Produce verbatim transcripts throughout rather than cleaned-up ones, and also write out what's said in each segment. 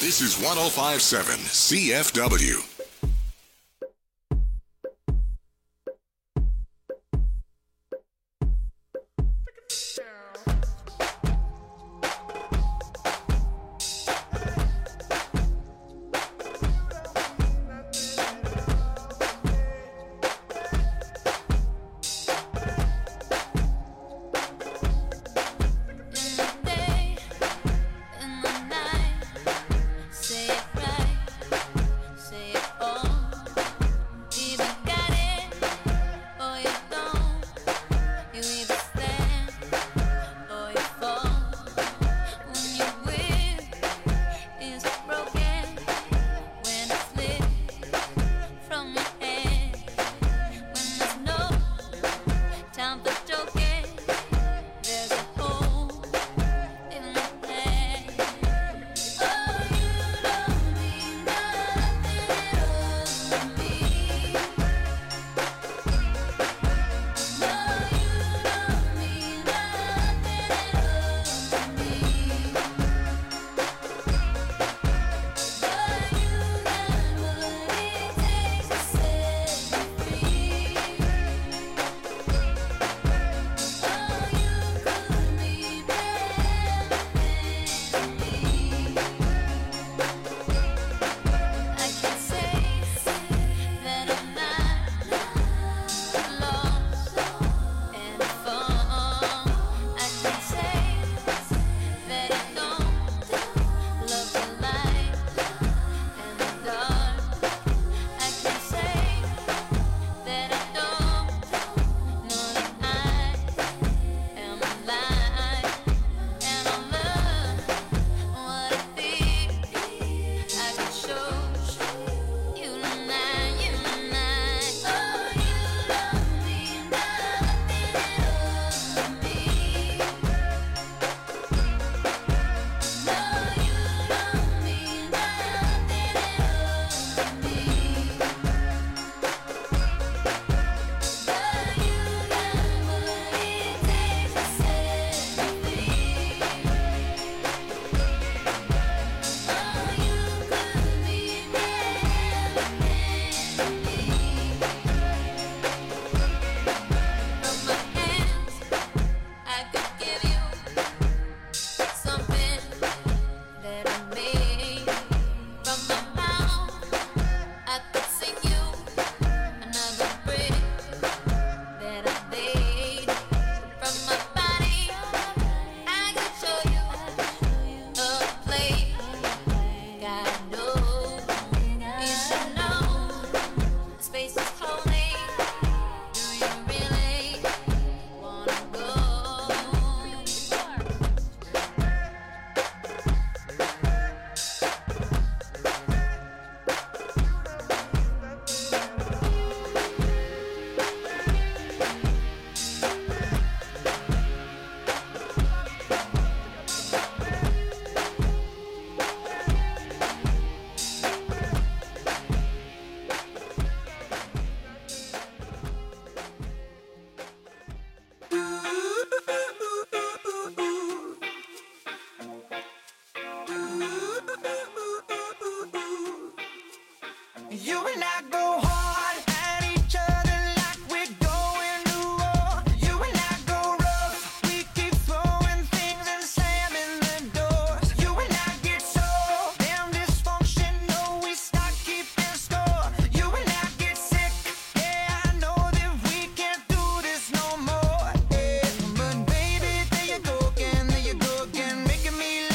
This is one oh five point seven C F W.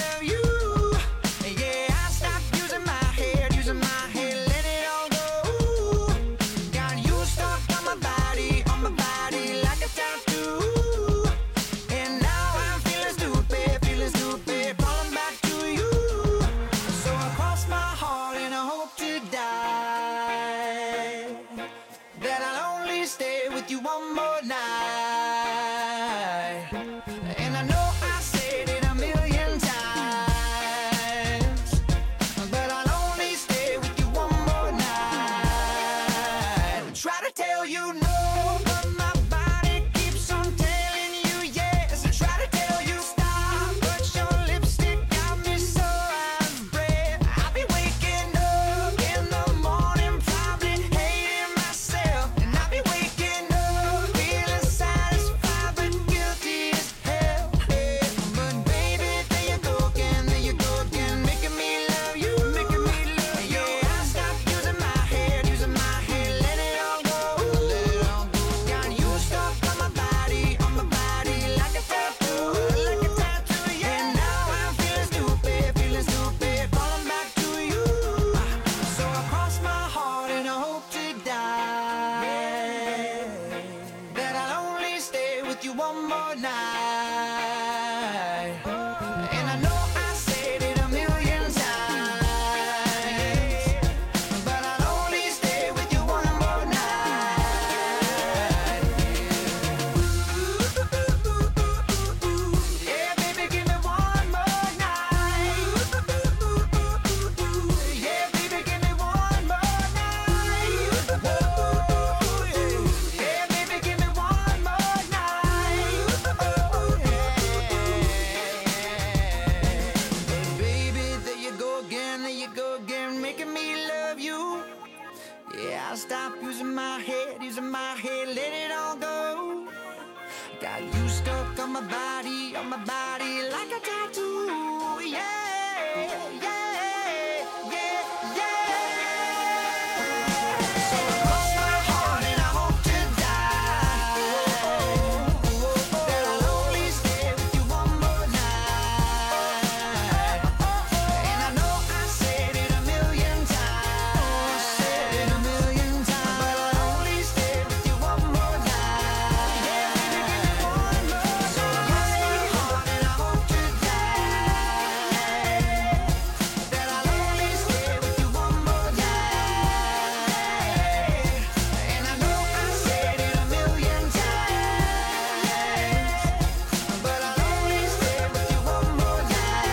Yeah, I stopped using my head, using my head, let it all go. you go again, making me love you. Yeah, I'll stop using my head, using my head, let it all go. Got you stuck on my body, on my body like a tattoo. Yeah, yeah, yeah, yeah. So cross my heart and I hope to die that I'll only stay with you one more night. And I know I said it a million times, said it a million times, but I'll only stay with you one more night. Yeah, baby, give me one more. So cross my heart and I hope to die that I'll only stay with you one more night. And I know I said it a million times, but I'll only stay with you one more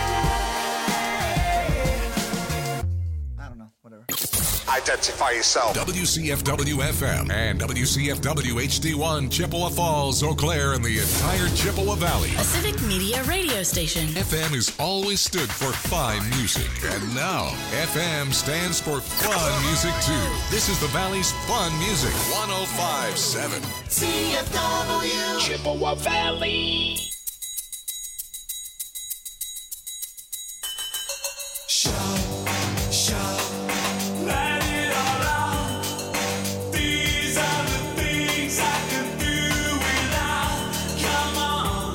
night. I don't know, whatever. Identify yourself. W C F W F M and W C F W H D one, Chippewa Falls, Eau Claire, and the entire Chippewa Valley. A Civic Media radio station. F M has always stood for fine music, and now F M stands for fun music too. This is the Valley's fun music, one oh five point seven. C F W. Chippewa Valley. Let it all out. These are the things I can do without. Come on,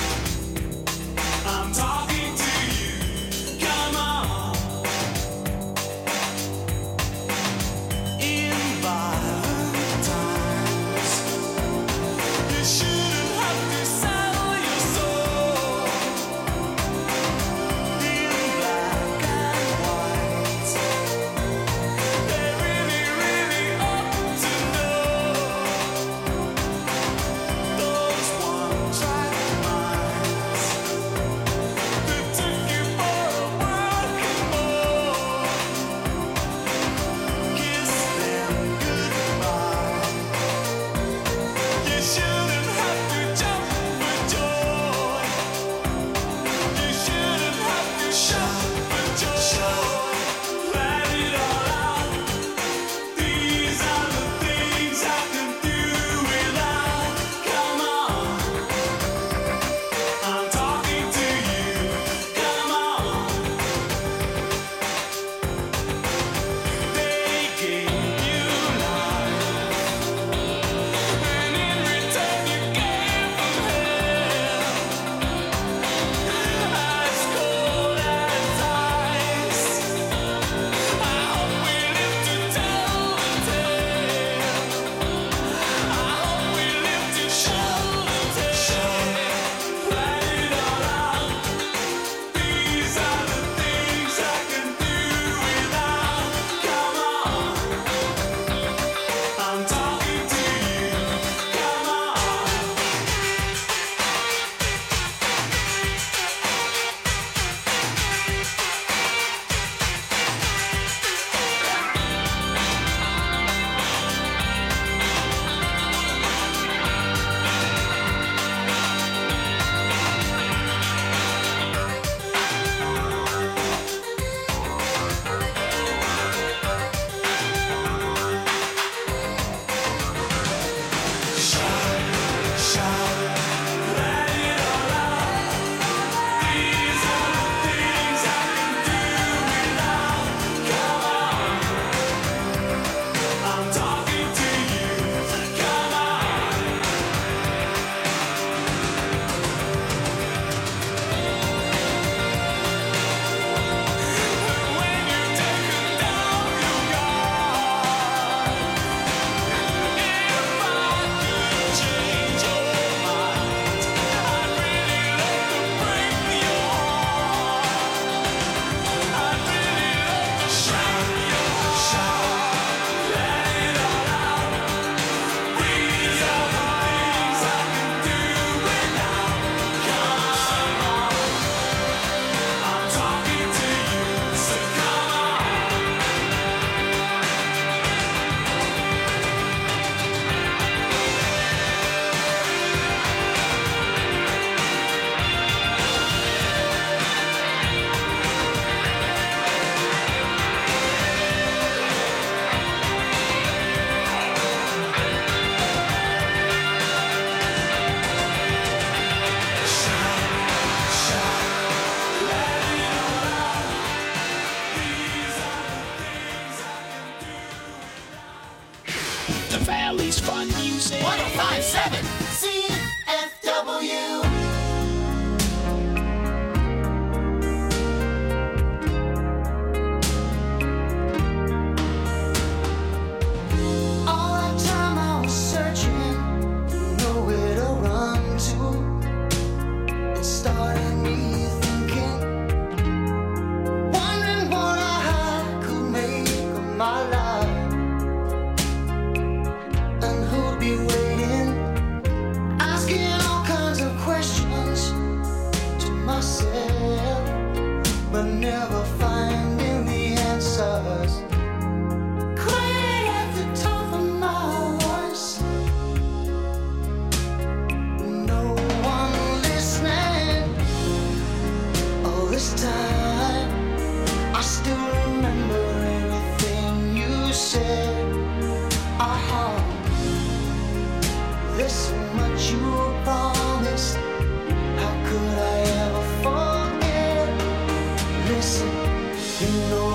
I'm talking to you. Come on. In violent times, you shouldn't have to sell your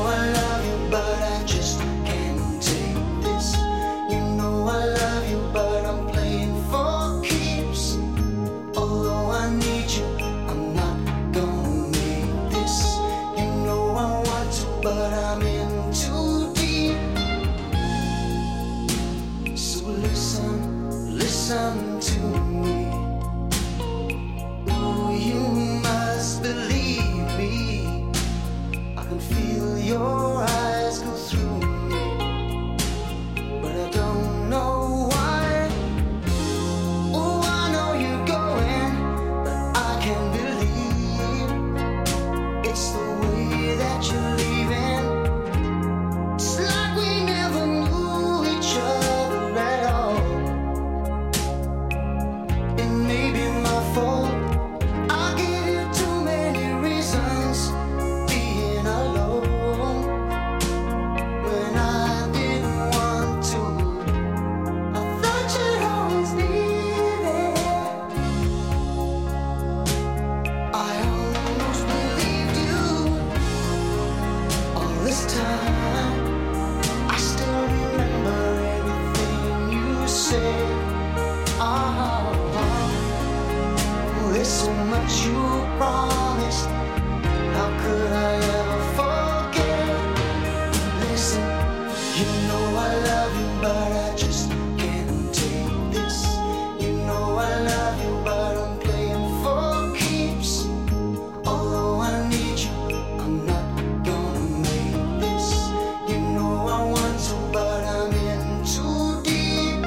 know I love you, but I just can't take this. You know I love you, but I'm playing for keeps. Although I need you, I'm not gonna make this. You know I want to, but I'm in too deep. So listen, listen to me. Ooh, you must believe me. I can feel your eyes go through me, but I don't know why. Oh, I know you're going, but I can't believe it's the way that you're leaving. It's like we never knew each other at all. It may be my fault. I gave you too many reasons being alone when I didn't want to. I thought you'd always be there. I almost believed you all this time. I still remember everything you said. Oh, there's so much you promised. How could I ever forget? Listen, you know I love you, but I just can't take this. You know I love you, but I'm playing for keeps. Although I need you, I'm not gonna make this. You know I want to, but I'm in too deep.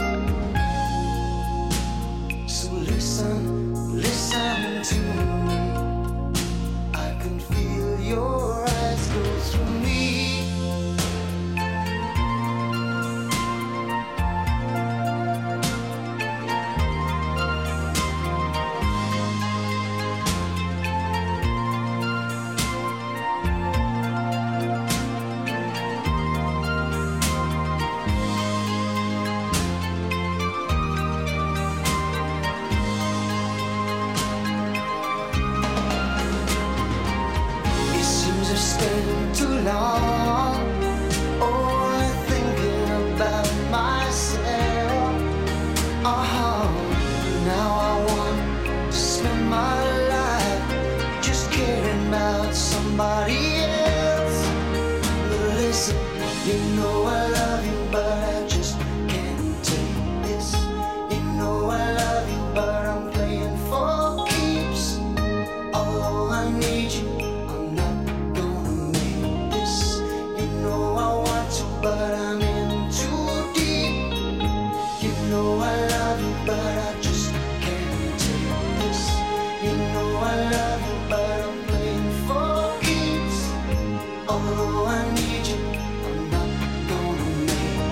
So listen, listen to me. I can feel your eyes go through me. It seems I've spent too long only thinking about myself. Oh, now I want to spend my life just caring about somebody else. But listen, you know I love you, but I just can't take this. You know I love you, but I'm playing for keeps. Although I need you, I'm not gonna make this. You know I want to, but I'm in too deep. You know I love you, but I just can't take this. You know I love you, but I'm playing for keeps. Although I need you, I'm not gonna make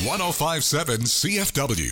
one oh five point seven C F W.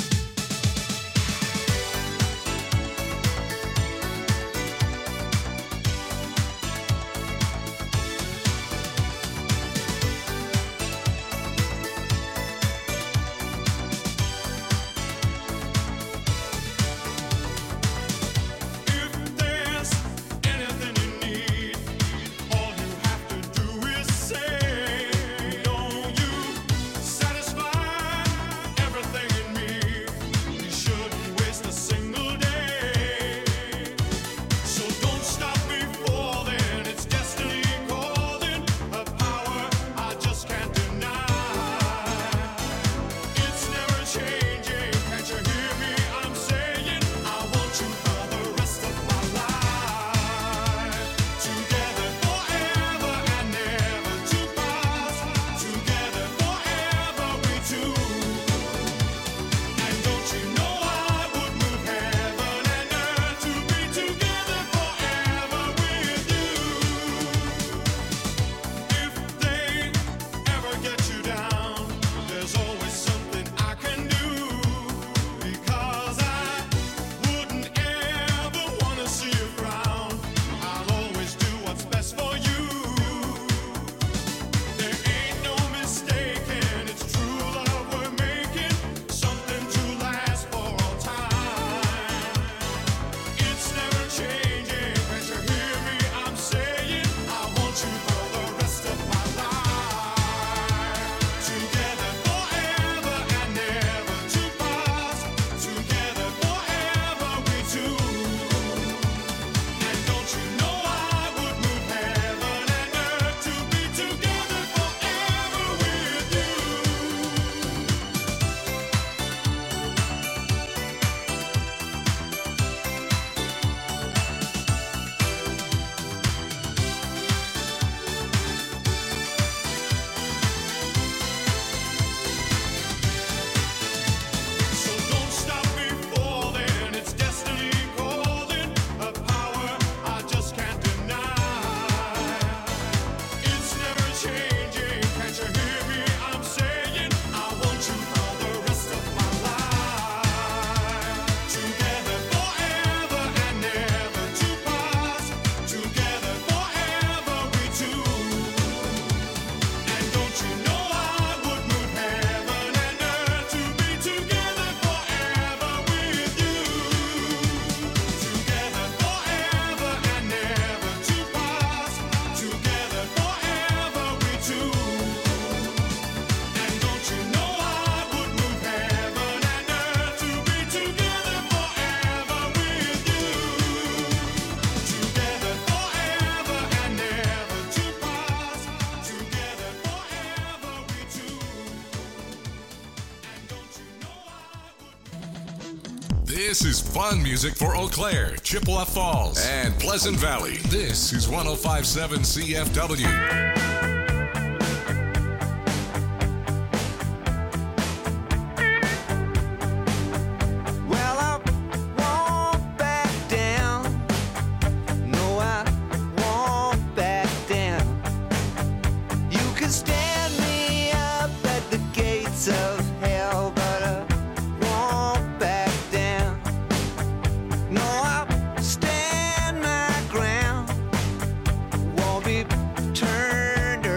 This is fun music for Eau Claire, Chippewa Falls, and Pleasant Valley. This is one oh five point seven C F W. Stand my ground, won't be turned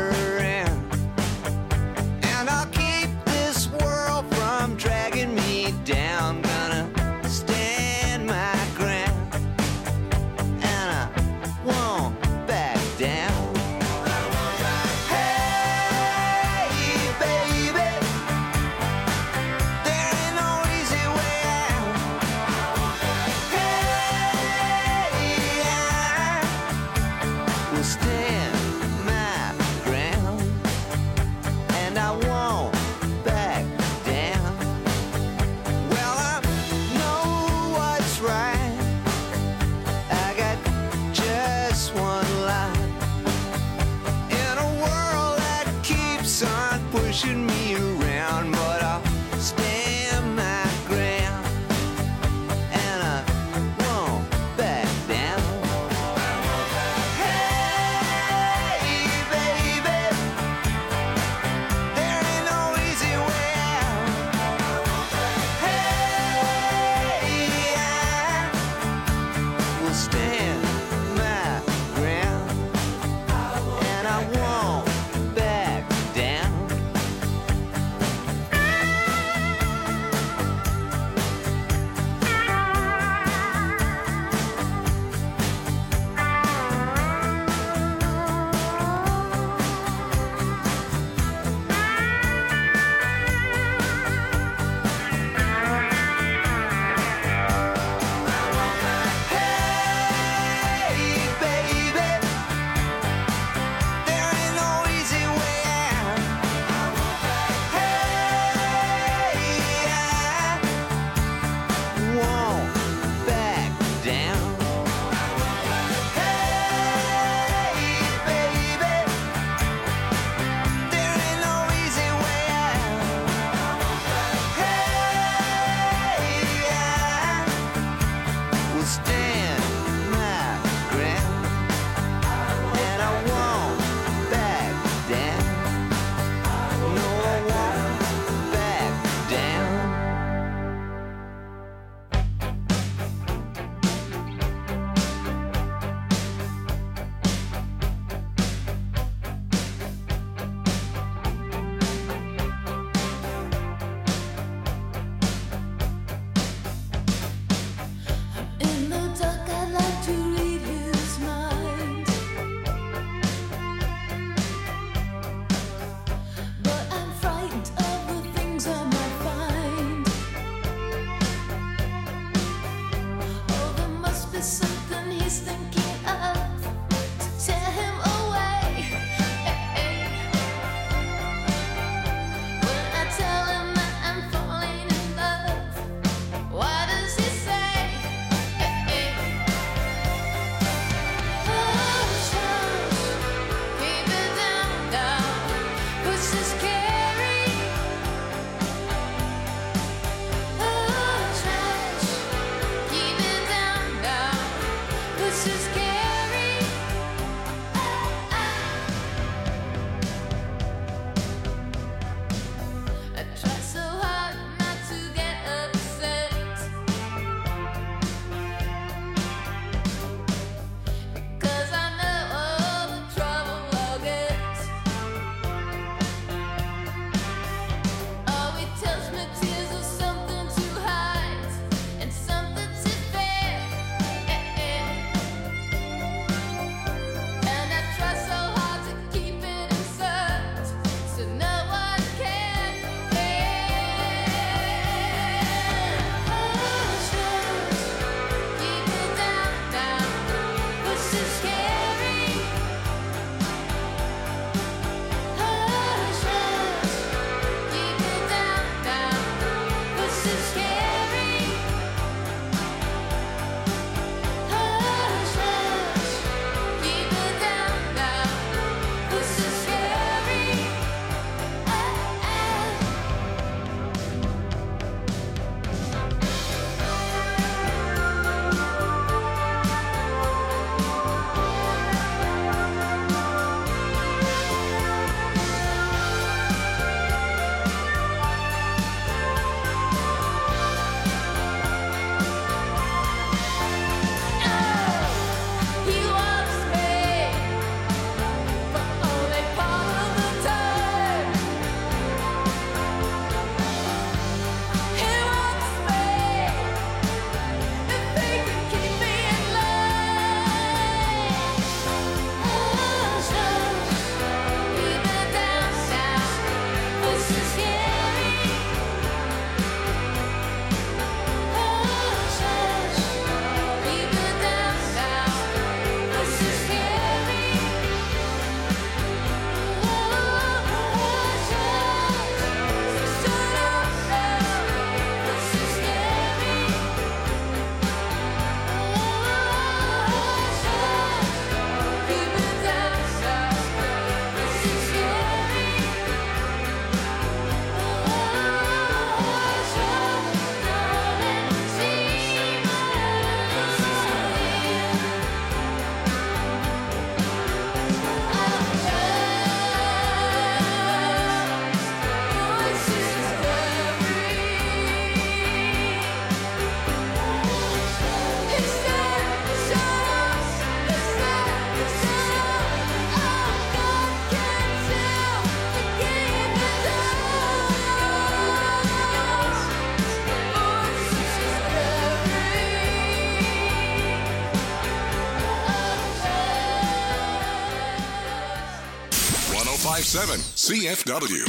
five seven C F W.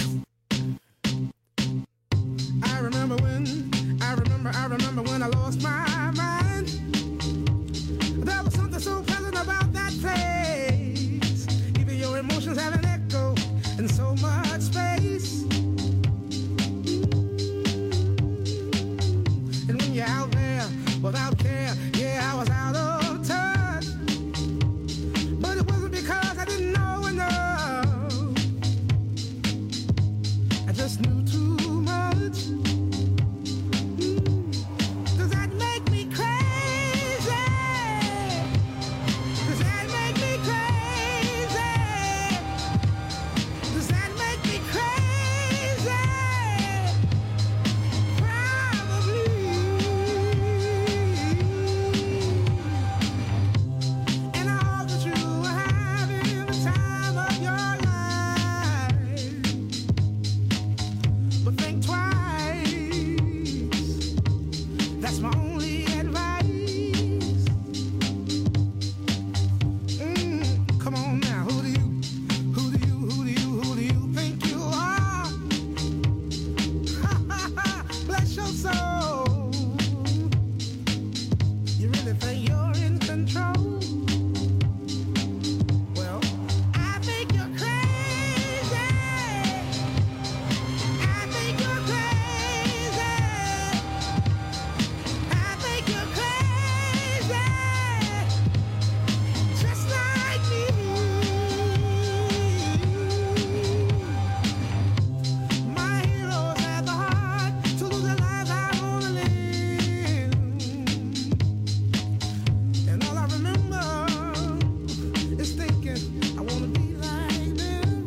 I remember when, I remember, I remember when I lost my mind. There was something so pleasant about that place. Even your emotions have an echo in so much space. And when you're out there without care, yeah, I was out of touch. But it wasn't because I didn't know enough. I just knew too much. Does that make me crazy? Does that make me crazy? Does that make me crazy? Probably. And I hope that you are having the time of your life. But think twice. That's my only advice. Mm, come on now, who do you, who do you, who do you, who do you think you are? Bless your soul. You really think you're in control? Well, I think you're crazy. I think you're crazy. I think you're crazy. Just like me. My heroes had the heart to lose their lives. I wanna live. And all I remember is thinking I wanna be like them.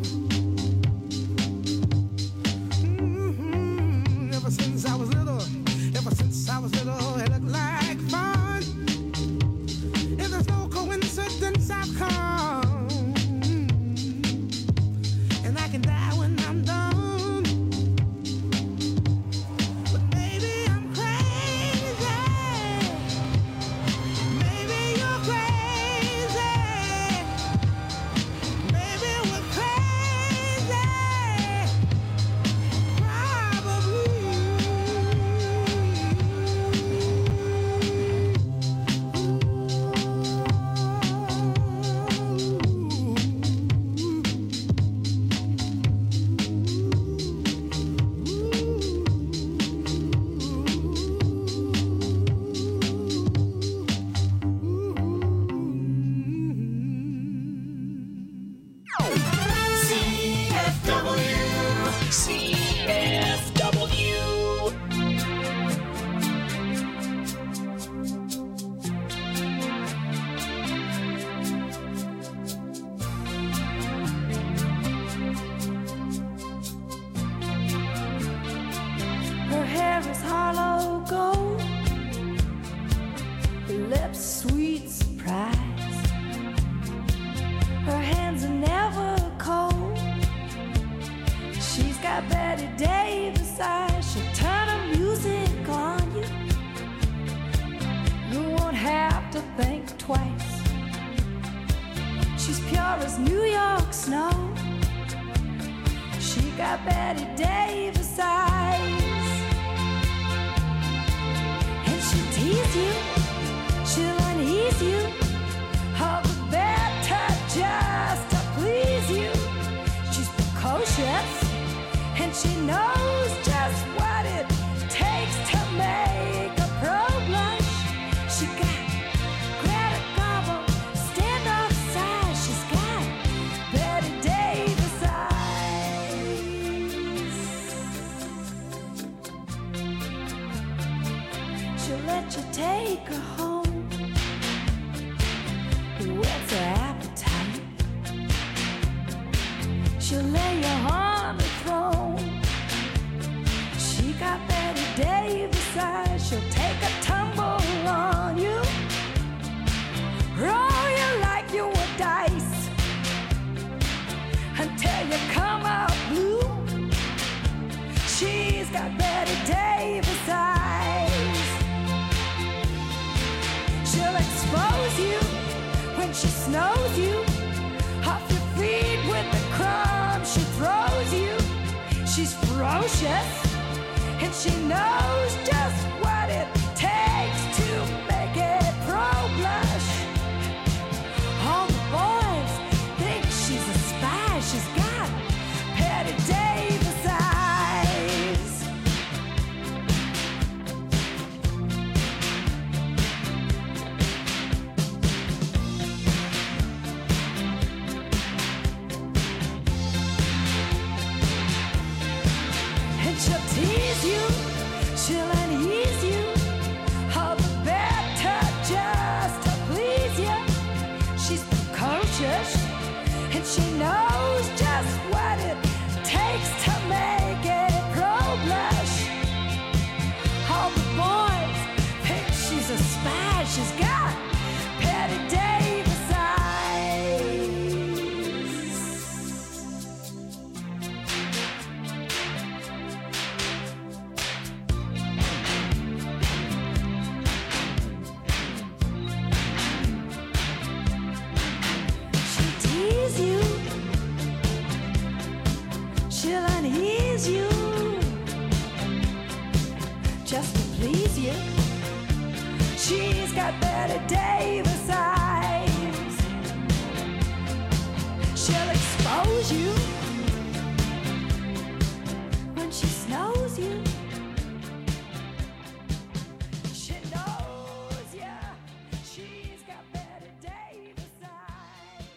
Mhm. Ever since I was little, ever since I was little, it looked like fun. If there's no coincidence, I've come, and I can die when I'm done. But maybe I'm crazy. Maybe you're crazy. Maybe we're crazy. C F W. C F W. Her hair is hollow gold, her lips sweet surprise. Her hands are never cold. She's got Betty Davis eyes. She'll turn her music on you. You won't have to think twice. She's pure as New York snow. She got Betty Davis eyes. And she'll tease you, she'll unease you, all the better just to please you. She's precocious, and she knows just what it takes to make a pro blush. She got Greta Garbo, standoff size. She's got Betty Davis eyes. She'll let you take her home. What's her appetite? She'll lay you on the throne. She got Betty Davis eyes. She'll take a tumble on you, roll you like you were dice, until you come out blue. She's got Betty Davis eyes. She'll expose you when she snows you off your feet with the crumbs precocious, and she knows just what it takes to make a pro blush. All the boys think she's a spy. She's got Patty Davis eyes. And she'll tease you, she'll unease you, all the better just to please you. She's precocious, and she knows just what it takes to make a pro blush. All the boys think she's a spy. She's got Patty Davis eyes. She'll tease you, she'll unease you, just to please you. She's got Betty Davis eyes. She'll expose you when she snows you. She knows ya. She's got Betty Davis eyes.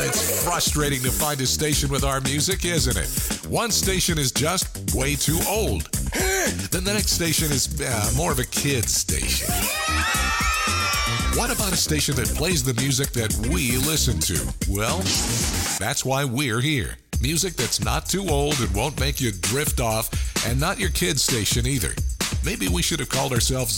It's frustrating to find a station with our music, isn't it? One station is just way too old. Then the next station is uh, more of a kid's station. What about a station that plays the music that we listen to? Well, that's why we're here. Music that's not too old and won't make you drift off, and not your kid's station either. Maybe we should have called ourselves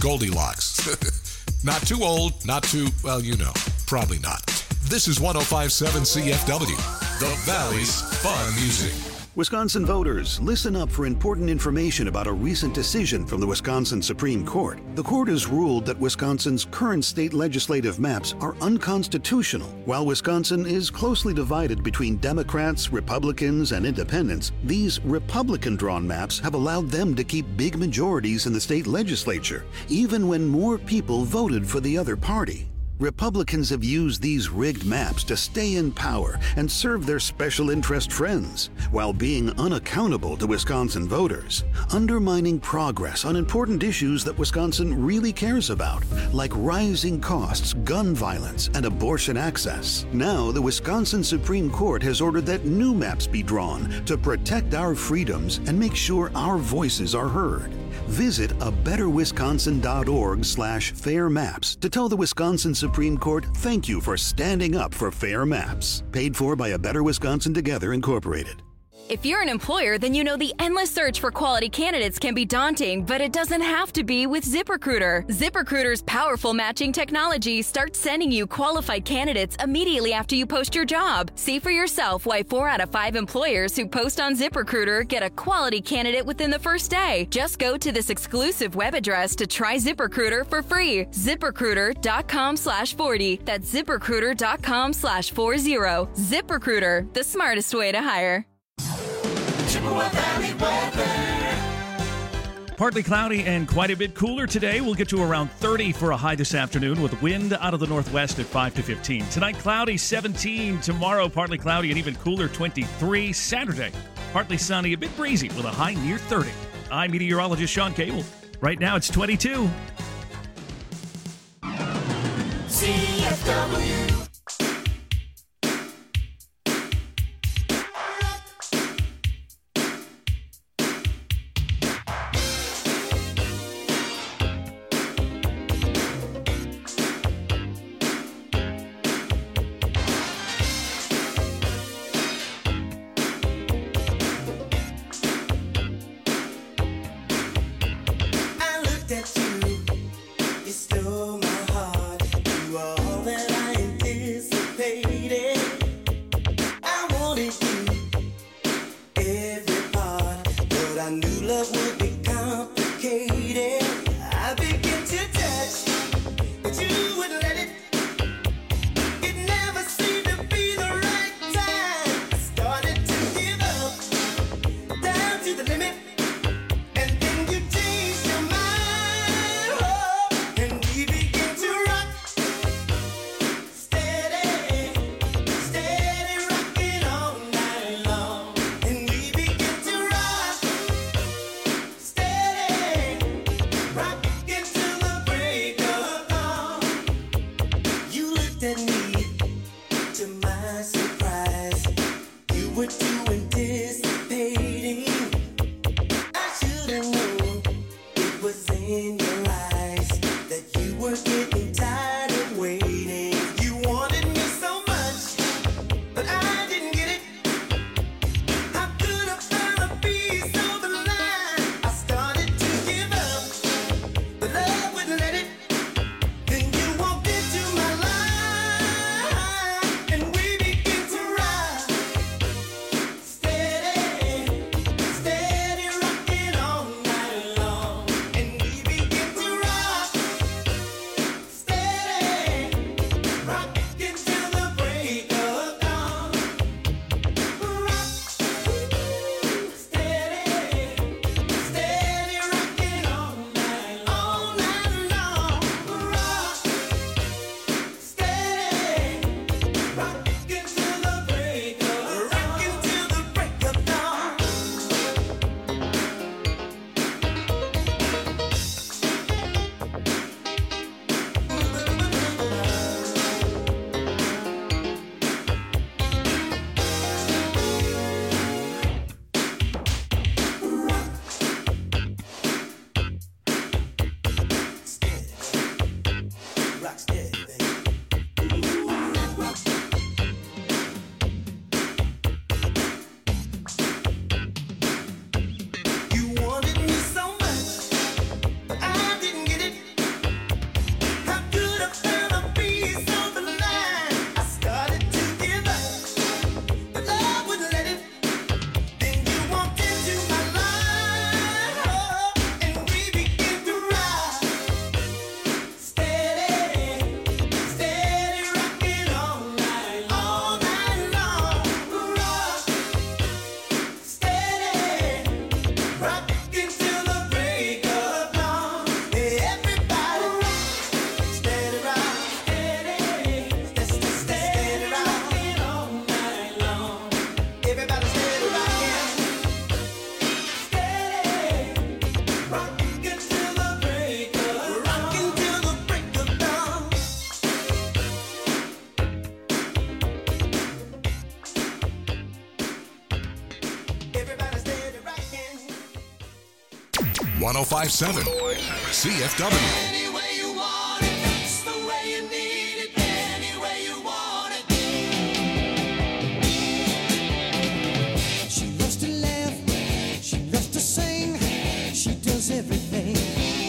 Goldilocks. Not too old, not too, well, you know, probably not. This is one oh five point seven C F W, the Valley's Fun Music. Wisconsin voters, listen up for important information about a recent decision from the Wisconsin Supreme Court. The court has ruled that Wisconsin's current state legislative maps are unconstitutional. While Wisconsin is closely divided between Democrats, Republicans, and independents, these Republican-drawn maps have allowed them to keep big majorities in the state legislature, even when more people voted for the other party. Republicans have used these rigged maps to stay in power and serve their special interest friends, while being unaccountable to Wisconsin voters, undermining progress on important issues that Wisconsin really cares about, like rising costs, gun violence, and abortion access. Now, the Wisconsin Supreme Court has ordered that new maps be drawn to protect our freedoms and make sure our voices are heard. Visit a better wisconsin dot org slash fair maps to tell the Wisconsin Supreme Court thank you for standing up for fair maps. Paid for by A Better Wisconsin Together, Incorporated. If you're an employer, then you know the endless search for quality candidates can be daunting, but it doesn't have to be with ZipRecruiter. ZipRecruiter's powerful matching technology starts sending you qualified candidates immediately after you post your job. See for yourself why four out of five employers who post on ZipRecruiter get a quality candidate within the first day. Just go to this exclusive web address to try ZipRecruiter for free. ZipRecruiter.com slash 40. That's ZipRecruiter.com slash 40. ZipRecruiter, the smartest way to hire. Chippewa Valley weather. Partly cloudy and quite a bit cooler today. We'll get to around thirty for a high this afternoon with wind out of the northwest at five to fifteen. Tonight, cloudy, seventeen. Tomorrow, partly cloudy and even cooler, twenty-three. Saturday, partly sunny, a bit breezy with a high near thirty. I'm meteorologist Sean Cable. Right now, it's twenty-two. C F W. I looked at you, you stole my heart. You are all that I intended. one oh five point seven C F W. Any way you want it, that's the way you need it. Any way you want it. She loves to laugh, she loves to sing, she does everything.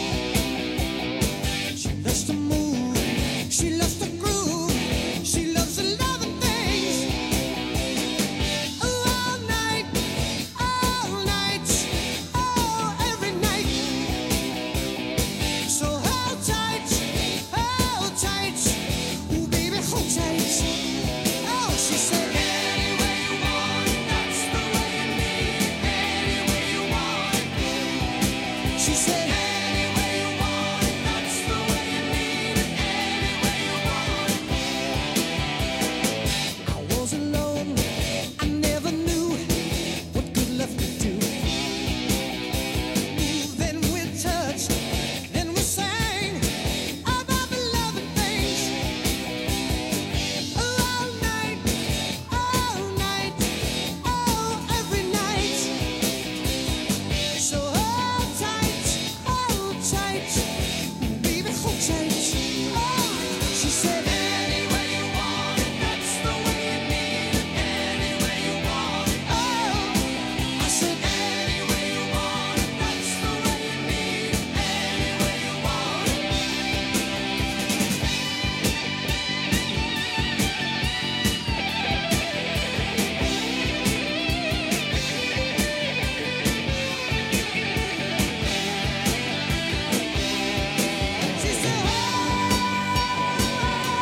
She loves to move, she loves to groove, she loves a lot of things. All night, all night, oh, every night. So hold tight, hold tight, ooh baby, hold tight. Oh, she said, any way you want it, that's the way you need it. Any way you want it. She said, any way you want it, that's the way you need it. Any way you want it. I was alone, I never knew what good love could do. Ooh, then we touched, then we sang about the loving things. All night, all night, oh, every night. So hold tight, hold tight, baby, hold tight. Oh, she said, any way you want it, that's the way you need it. Any way you want it. Oh, I said, any way you want it, that's the way you need it. Any way you want it. She said, oh,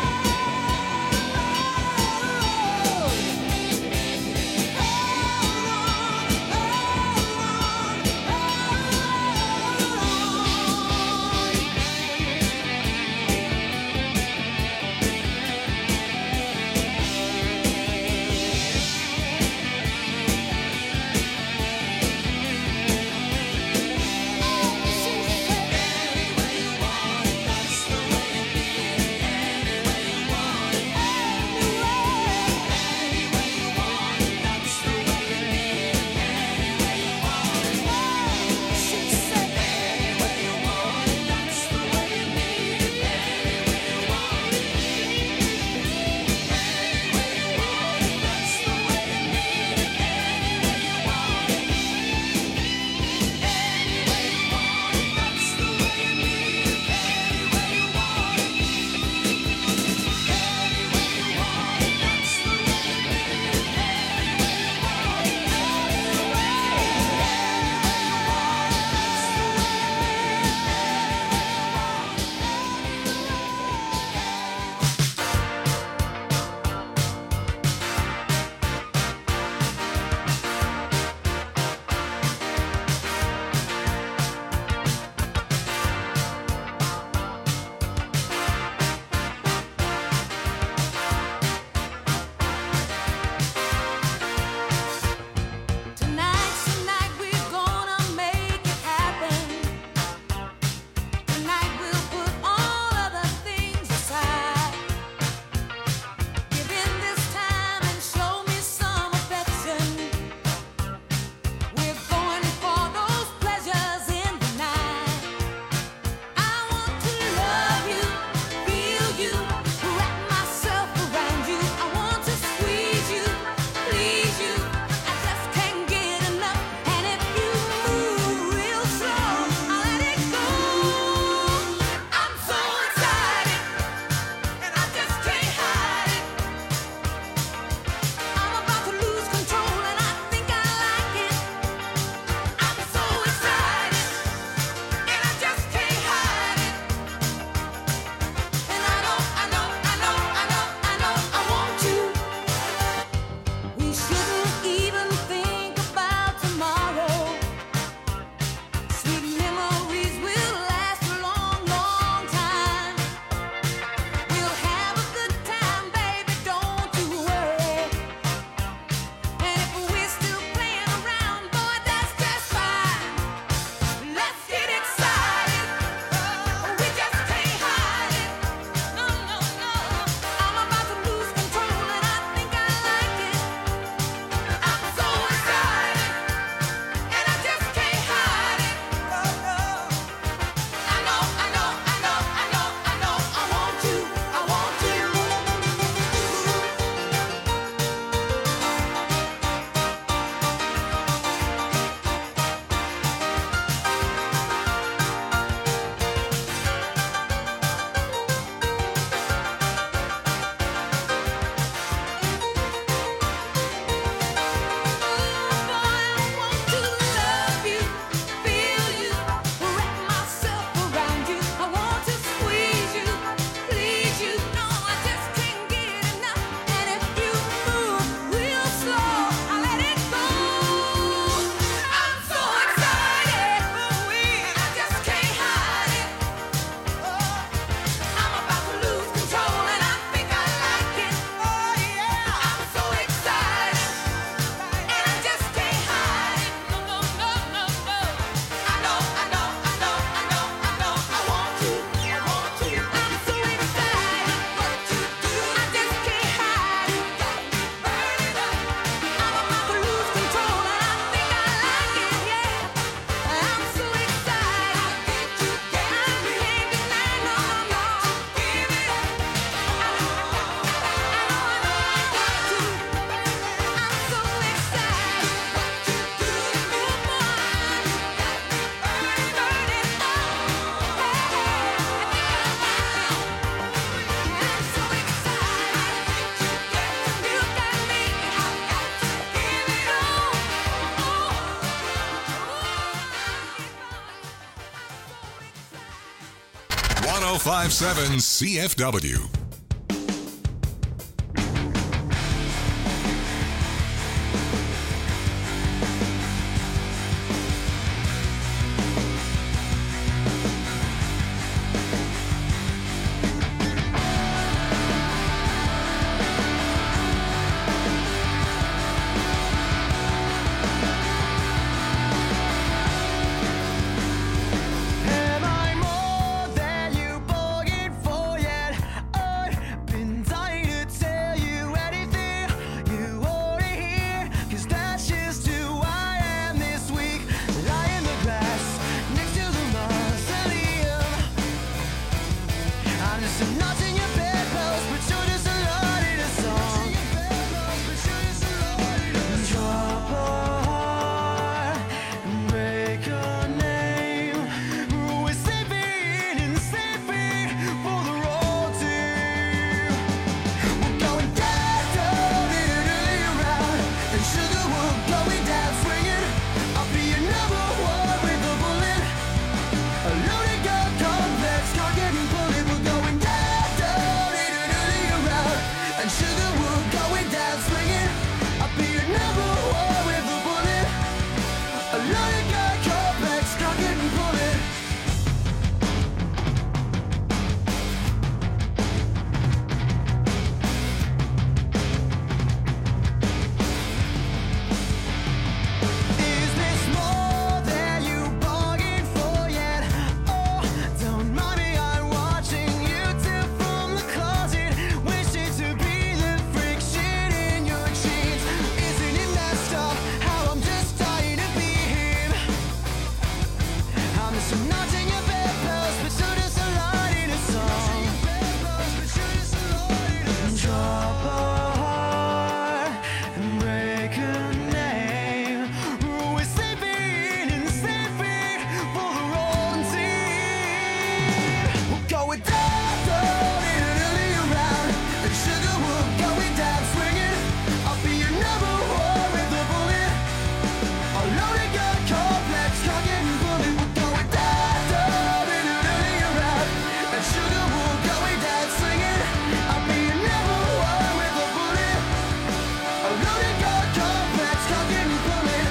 oh five seven C F W. Am I more than you bargained for yet? I've been dying to tell you anything you wanna hear, 'cause that's just who I am this week. Lie in the grass next to the mausoleum. I'm just a notch in your bedpost, but you're just a lot in a song. Drop a heart and break your name. We're sleeping and sleeping for the road team. We're going down, down, and around, and sugar will going down swinging. I'll be your number one with a bullet. A loaded gun complex, can't get and bullet. We're going down, down, and around, and sugar will going down swinging. I'll be your number one with a bullet. A loaded gun complex, can't get and bullet. Is this more than you bargained for yet? Oh, don't mind me, I'm watching you tip from the closet, wishing to be the friction in your jeans. Isn't it messed up how I'm just dying to be him? I'm just a notch in your bedpost, but you're just a lot in a song. Drop a heart and break a name. We're sleeping and sleeping for the wrong team. We're going down, down, and around, and sugar will going down swinging. I'll be your number one with a bullet. A loaded gun complex, can't get and bullet. We're going down, down, and around, and sugar will going down swinging. I'll be your number one with a bullet. A loaded gun complex, can't get and bullet.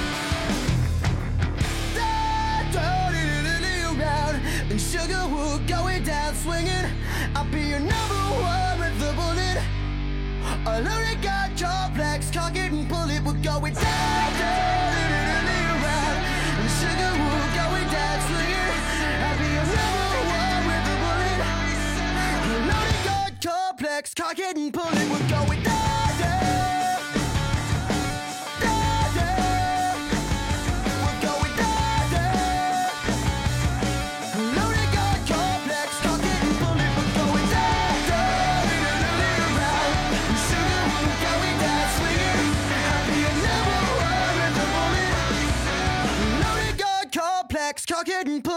Down, down, and around, and sugar will going down swinging. I'll be your number one with a bullet. A loaded gun complex, can't get and bullet. We're going down, down, and around, and sugar will going down swinging. I'll be your number one with a bullet. A loaded gun complex, can't get and bullet. We're going down, down, down, down. We're going down, down. A loaded gun complex, can't get and bullet. We're going down, down, and around, and sugar will going down swinging. I'll be your number one with a bullet. A loaded gun complex, can't get and bullet.